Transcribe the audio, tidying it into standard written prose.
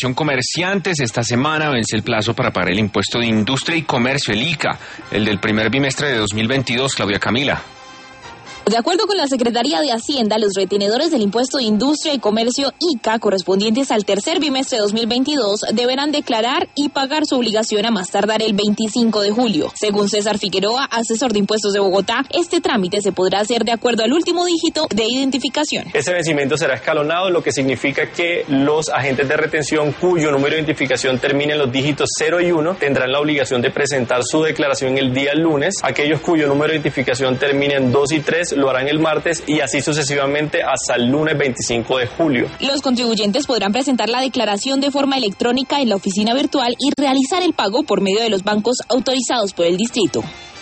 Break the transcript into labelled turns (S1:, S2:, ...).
S1: Comerciantes, esta semana vence el plazo para pagar el impuesto de industria y comercio, el ICA, el del primer bimestre de 2022, Claudia Camila.
S2: De acuerdo con la Secretaría de Hacienda, los retenedores del impuesto de industria y comercio ICA correspondientes al tercer bimestre de 2022 deberán declarar y pagar su obligación a más tardar el 25 de julio. Según César Figueroa, asesor de impuestos de Bogotá, este trámite se podrá hacer de acuerdo al último dígito de identificación.
S3: Ese vencimiento será escalonado, lo que significa que los agentes de retención cuyo número de identificación termine en los dígitos 0 y 1 tendrán la obligación de presentar su declaración el día lunes. Aquellos cuyo número de identificación termine en 2 y 3 lo harán el martes y así sucesivamente hasta el lunes 25 de julio.
S2: Los contribuyentes podrán presentar la declaración de forma electrónica en la oficina virtual y realizar el pago por medio de los bancos autorizados por el distrito.